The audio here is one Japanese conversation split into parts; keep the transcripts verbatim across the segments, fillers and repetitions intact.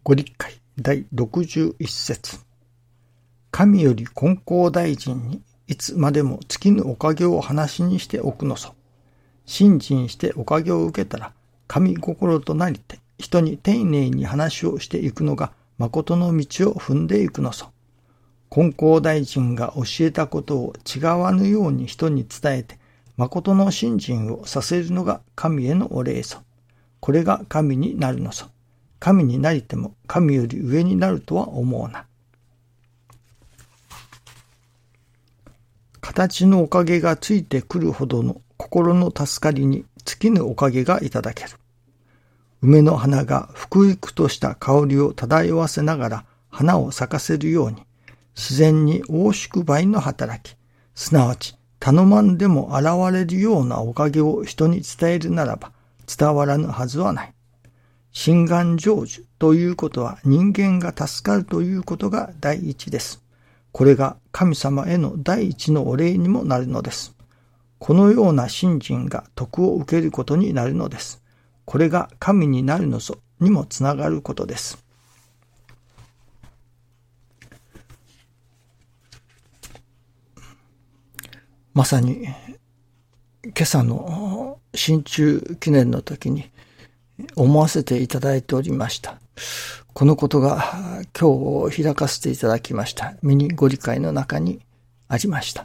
ご理解第ろくじゅういち節。神より金光大臣にいつまでも尽きぬおかげを話にしておくのそ。信心しておかげを受けたら、神心となりて人に丁寧に話をしていくのが誠の道を踏んでいくのそ。金光大臣が教えたことを違わぬように人に伝えて、誠の信心をさせるのが神へのお礼そ。これが神になるのそ。神になりても神より上になるとは思うな。形のおかげがついてくるほどの心の助かりに尽きぬおかげがいただける。梅の花がふくゆくとした香りを漂わせながら花を咲かせるように、自然に大縮倍の働き、すなわち頼まんでも現れるようなおかげを人に伝えるならば伝わらぬはずはない。心願成就ということは人間が助かるということが第一です。これが神様への第一のお礼にもなるのです。このような信心が徳を受けることになるのです。これが神になるのそにもつながることです。まさに今朝の新中記念の時に思わせていただいておりました。このことが今日開かせていただきましたミニご理解の中にありました。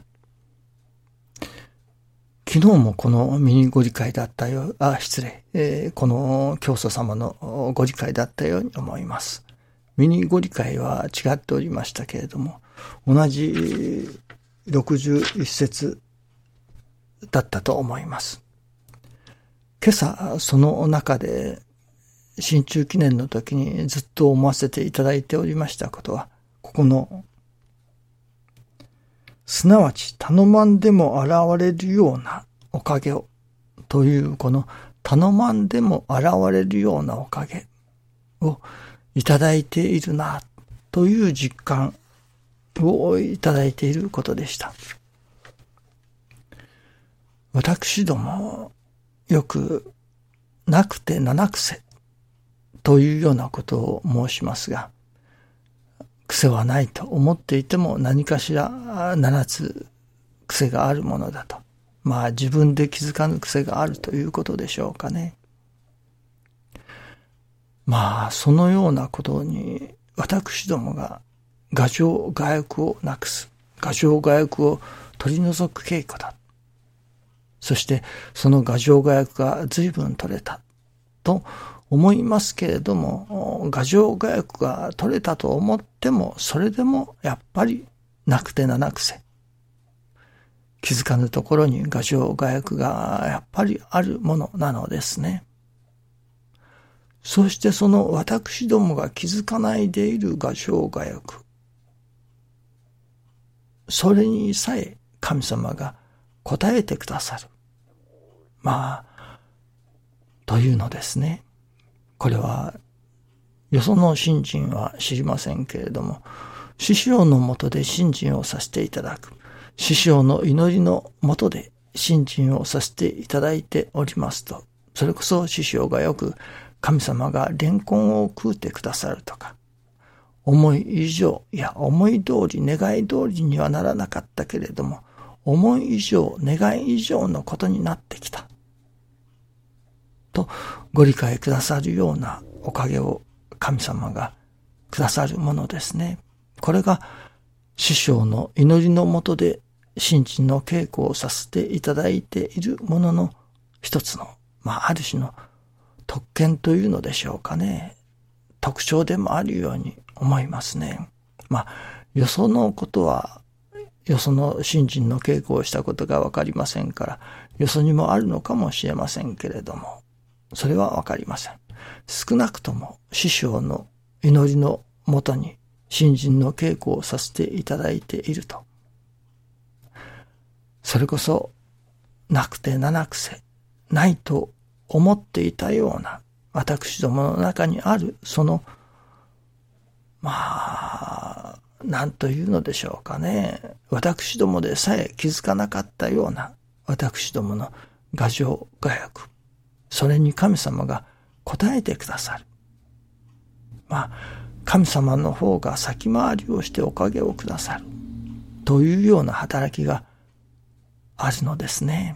昨日もこのミニご理解だったよ、あ、失礼、えー、この教祖様のご理解だったように思います。ミニご理解は違っておりましたけれども、同じろくじゅういち節だったと思います。今朝その中で新中記念の時にずっと思わせていただいておりましたことは、ここのすなわち頼まんでも現れるようなおかげをというこの頼まんでも現れるようなおかげをいただいているなという実感をいただいていることでした。私どもよくなくて七癖というようなことを申しますが、癖はないと思っていても何かしら七つ癖があるものだと。まあ自分で気づかぬ癖があるということでしょうかね。まあそのようなことに私どもが牙城牙欲をなくす、牙城牙欲を取り除く稽古だ。そしてその牙城牙欲が随分取れたと思いますけれども、牙城牙欲が取れたと思ってもそれでもやっぱりなくて七癖。気づかぬところに牙城牙欲がやっぱりあるものなのですね。そしてその私どもが気づかないでいる牙城牙欲、それにさえ神様が答えてくださる。まあ、というのですね。これは、よその信心は知りませんけれども、師匠のもとで信心をさせていただく。師匠の祈りのもとで信心をさせていただいておりますと、それこそ師匠がよく神様がレンコンを食うてくださるとか、思い以上、いや思い通り願い通りにはならなかったけれども、思い以上、願い以上のことになってきた。とご理解くださるようなおかげを神様がくださるものですね。これが師匠の祈りのもとで信心の稽古をさせていただいているものの一つの、まあある種の特権というのでしょうかね。特徴でもあるように思いますね。まあよそのことはよその信心の稽古をしたことがわかりませんから、よそにもあるのかもしれませんけれども、それはわかりません。少なくとも師匠の祈りのもとに信心の稽古をさせていただいていると。それこそなくて七癖、ないと思っていたような私どもの中にあるその、まあ、何というのでしょうかね。私どもでさえ気づかなかったような私どもの牙城牙欲。それに神様が答えてくださる。 まあ、神様の方が先回りをしておかげをくださるというような働きがあるのですね。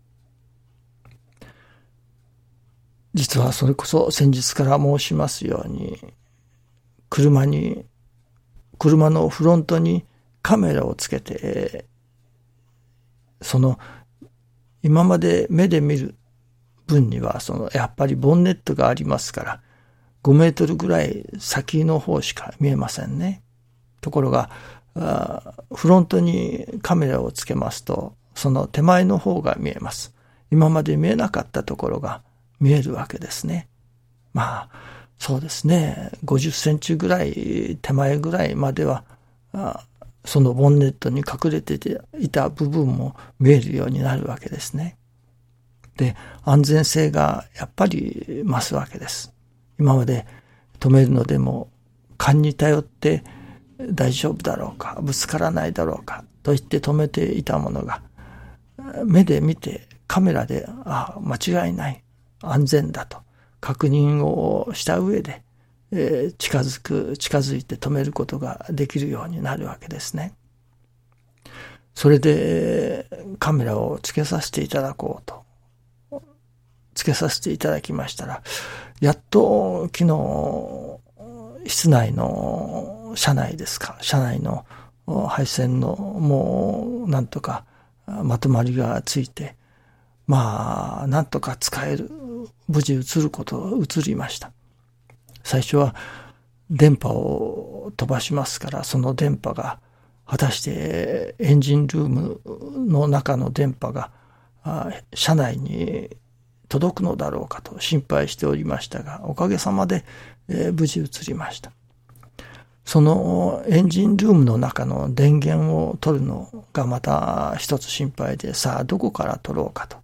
実はそれこそ先日から申しますように、車に、車のフロントにカメラをつけて、その今まで目で見る分にはそのやっぱりボンネットがありますからごメートルぐらい先の方しか見えませんね。ところがフロントにカメラをつけますとその手前の方が見えます。今まで見えなかったところが見えるわけですね。まあそうですね、ごじゅっセンチぐらい手前ぐらいまではそのボンネットに隠れていた部分も見えるようになるわけですね。で、安全性がやっぱり増すわけです。今まで止めるのでも勘に頼って大丈夫だろうか、ぶつからないだろうかと言って止めていたものが目で見てカメラであ間違いない安全だと確認をした上で、えー、近づく近づいて止めることができるようになるわけですね。それでカメラをつけさせていただこうとつけさせていただきましたら、やっと昨日室内の車内ですか車内の配線のもうなんとかまとまりがついて、まあなんとか使える無事移ること移りました。最初は電波を飛ばしますから、その電波が果たしてエンジンルームの中の電波が車内に届くのだろうかと心配しておりましたが、おかげさまで、えー、無事移りました。そのエンジンルームの中の電源を取るのがまた一つ心配で、さあどこから取ろうかと。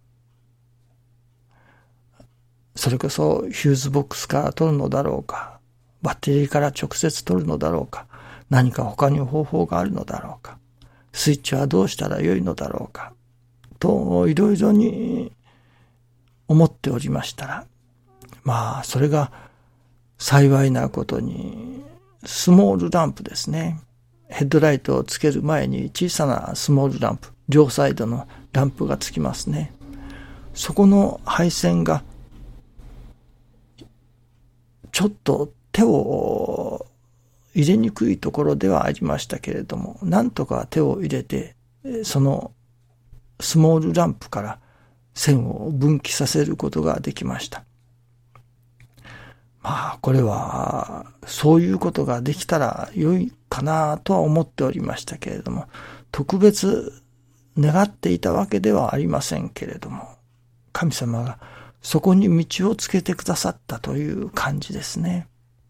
それこそヒューズボックスから取るのだろうか、バッテリーから直接取るのだろうか、何か他に方法があるのだろうか、スイッチはどうしたらよいのだろうかといろいろに思っておりましたら、まあそれが幸いなことにスモールランプですね。ヘッドライトをつける前に小さなスモールランプ、両サイドのランプがつきますね。そこの配線がちょっと手を入れにくいところではありましたけれども、なんとか手を入れてそのスモールランプから線を分岐させることができました。まあこれはそういうことができたら良いかなとは思っておりましたけれども、特別願っていたわけではありませんけれども、神様がそこに道をつけてくださったという感じですね。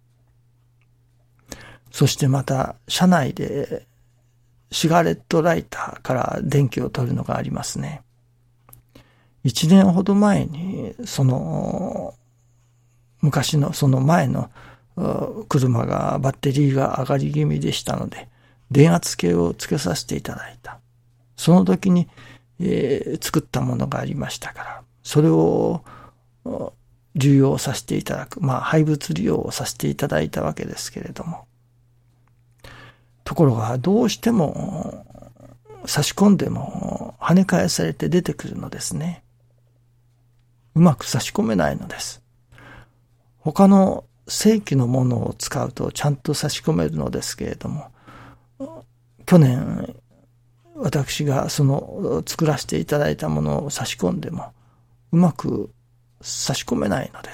そしてまた車内でシガレットライターから電気を取るのがありますね。一年ほど前にその昔のその前の車がバッテリーが上がり気味でしたので電圧計をつけさせていただいた。その時に、えー、作ったものがありましたから、それを利用させていただく、まあ廃物利用をさせていただいたわけですけれども、ところがどうしても差し込んでも跳ね返されて出てくるのですね。うまく差し込めないのです。他の正規のものを使うとちゃんと差し込めるのですけれども、去年私がその作らせていただいたものを差し込んでもうまく差し込めないのです。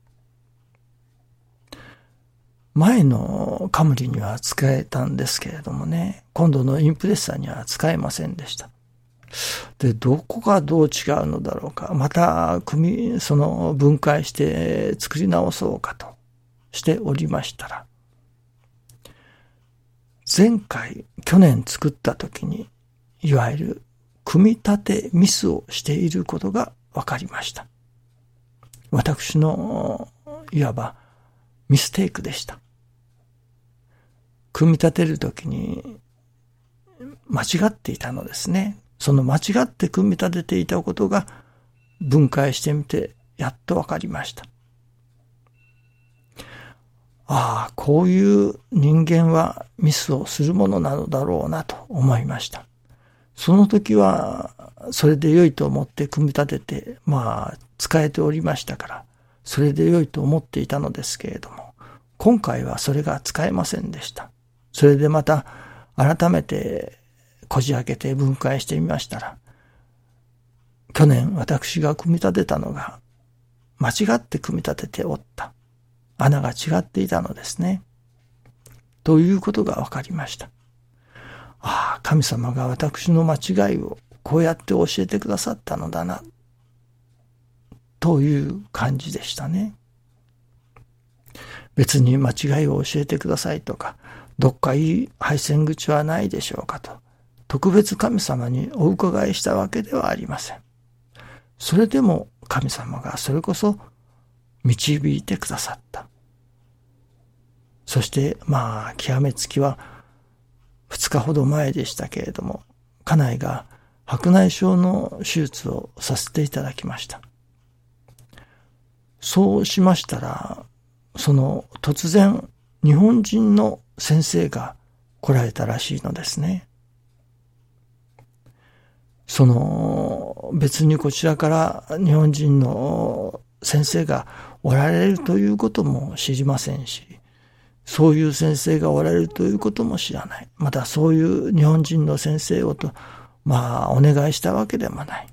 前のカムリには使えたんですけれどもね、今度のインプレッサーには使えませんでした。で、どこがどう違うのだろうか、また組み、その分解して作り直そうかとしておりましたら、前回、去年作った時に、いわゆる組み立てミスをしていることが分かりました。私のいわばミステイクでした。組み立てるときに間違っていたのですね。その間違って組み立てていたことが分解してみてやっと分かりました。 ああ、こういう人間はミスをするものなのだろうなと思いました。その時は、それで良いと思って組み立てて、まあ、使えておりましたから、それで良いと思っていたのですけれども、今回はそれが使えませんでした。それでまた、改めて、こじ開けて分解してみましたら、去年私が組み立てたのが、間違って組み立てておった。穴が違っていたのですね。ということが分かりました。ああ、神様が私の間違いをこうやって教えてくださったのだな、という感じでしたね。別に間違いを教えてくださいとか、どっかいい配線口はないでしょうかと、特別神様にお伺いしたわけではありません。それでも神様がそれこそ導いてくださった。そしてまあ極めつきは二日ほど前でしたけれども、家内が白内障の手術をさせていただきました。そうしましたら、その突然日本人の先生が来られたらしいのですね。その別にこちらから日本人の先生がおられるということも知りませんし、そういう先生がおられるということも知らない。またそういう日本人の先生をと、まあお願いしたわけでもない。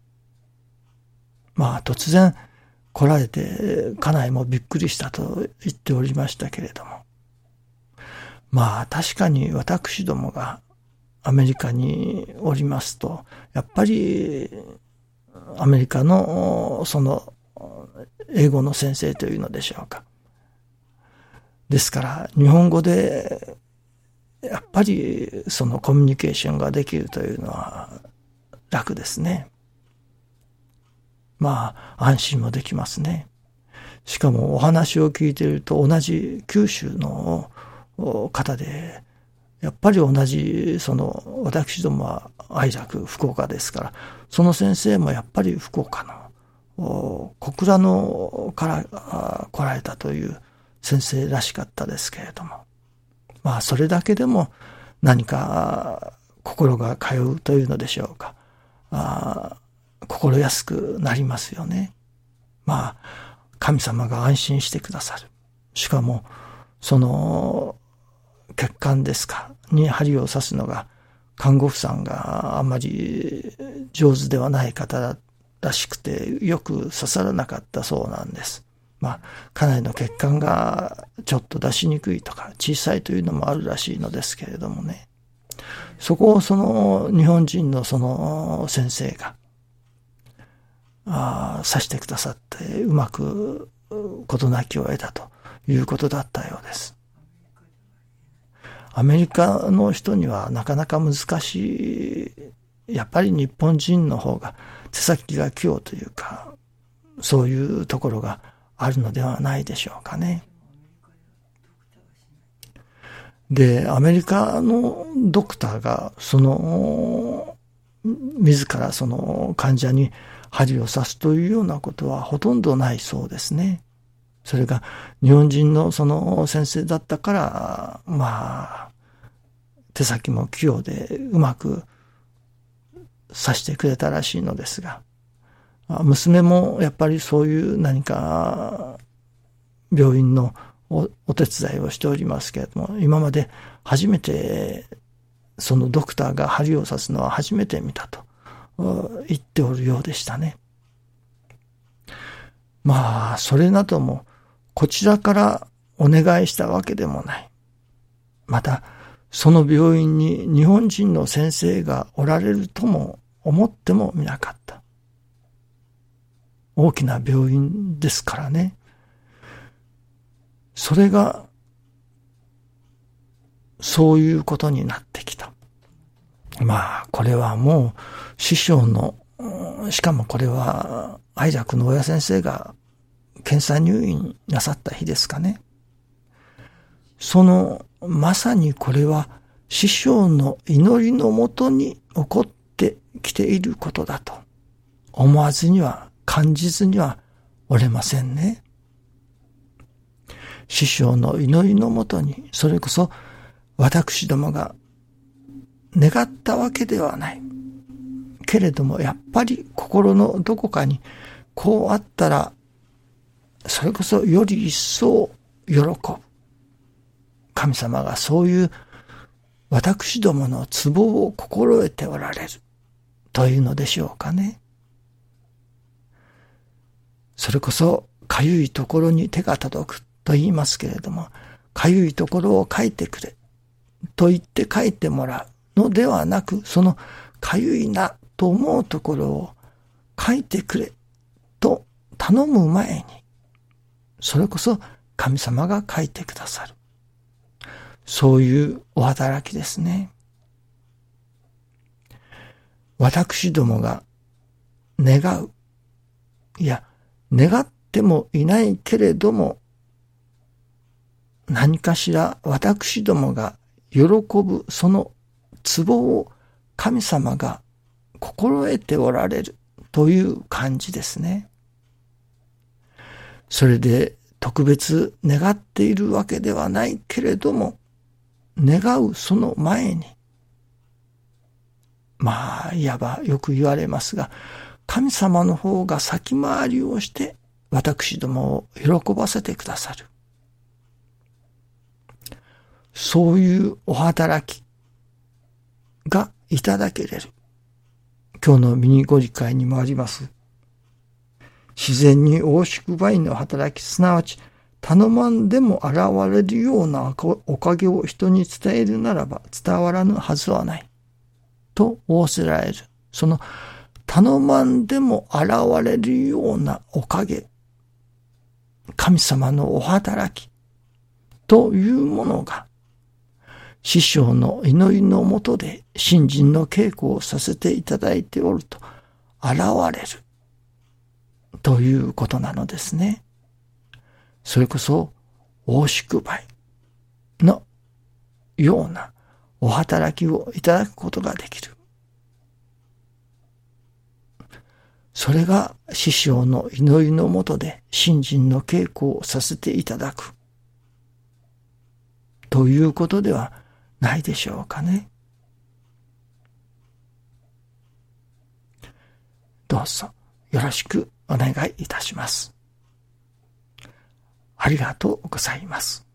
まあ突然来られて家内もびっくりしたと言っておりましたけれども。まあ確かに私どもがアメリカにおりますと、やっぱりアメリカのその英語の先生というのでしょうか。ですから日本語でやっぱりそのコミュニケーションができるというのは楽ですね。まあ安心もできますね。しかもお話を聞いていると同じ九州の方で、やっぱり同じその私どもは愛楽福岡ですから、その先生もやっぱり福岡の小倉のから来られたという先生らしかったですけれども、まあそれだけでも何か心が通うというのでしょうか。あ心安くなりますよね。まあ神様が安心してくださる。しかもその血管ですかに針を刺すのが看護婦さんがあまり上手ではない方らしくてよく刺さらなかったそうなんです。まあかなりの血管がちょっと出しにくいとか小さいというのもあるらしいのですけれどもね、そこをその日本人のその先生があ刺してくださってうまく事なきを得たということだったようです。アメリカの人にはなかなか難しい、やっぱり日本人の方が手先が器用というか、そういうところがあるのではないでしょうかね。で、アメリカのドクターがその自らその患者に針を刺すというようなことはほとんどないそうですね。それが日本人のその先生だったから、まあ、手先も器用でうまく刺してくれたらしいのですが、娘もやっぱりそういう何か病院の お, お手伝いをしておりますけれども、今まで初めてそのドクターが針を刺すのは初めて見たと言っておるようでしたね。まあ、それなどもこちらからお願いしたわけでもない。また、その病院に日本人の先生がおられるとも思ってもみなかった。大きな病院ですからね。それが、そういうことになってきた。まあ、これはもう師匠の、しかもこれは愛楽の親先生が検査入院なさった日ですかね。そのまさにこれは師匠の祈りのもとに起こってきていることだと思わずには感じずにはおれませんね。 師匠の祈りのもとに、それこそ私どもが願ったわけではない。けれどもやっぱり心のどこかにこうあったら、それこそより一層喜ぶ。神様がそういう私どものツボを心得ておられるというのでしょうかね。それこそかゆいところに手が届くと言いますけれども、かゆいところを書いてくれと言って書いてもらうのではなく、そのかゆいなと思うところを書いてくれと頼む前に、それこそ神様が書いてくださる。そういうお働きですね。私どもが願う。いや、願ってもいないけれども、何かしら私どもが喜ぶそのツボを神様が心得ておられるという感じですね。それで特別願っているわけではないけれども、願うその前に、まあいわばよく言われますが、神様の方が先回りをして私どもを喜ばせてくださる。そういうお働きがいただけれる。今日のミニご理解にもあります。自然に大宿梅の働き、すなわち頼まんでも現れるようなおかげを人に伝えるならば伝わらぬはずはない。と仰せられる。その頼まんでも現れるようなおかげ。神様のお働きというものが、師匠の祈りのもとで信心の稽古をさせていただいておると現れるということなのですね。それこそ大宿梅のようなお働きをいただくことができる。それが師匠の祈りのもとで信心の稽古をさせていただくということではないでしょうかね。どうぞよろしくお願いいたします。ありがとうございます。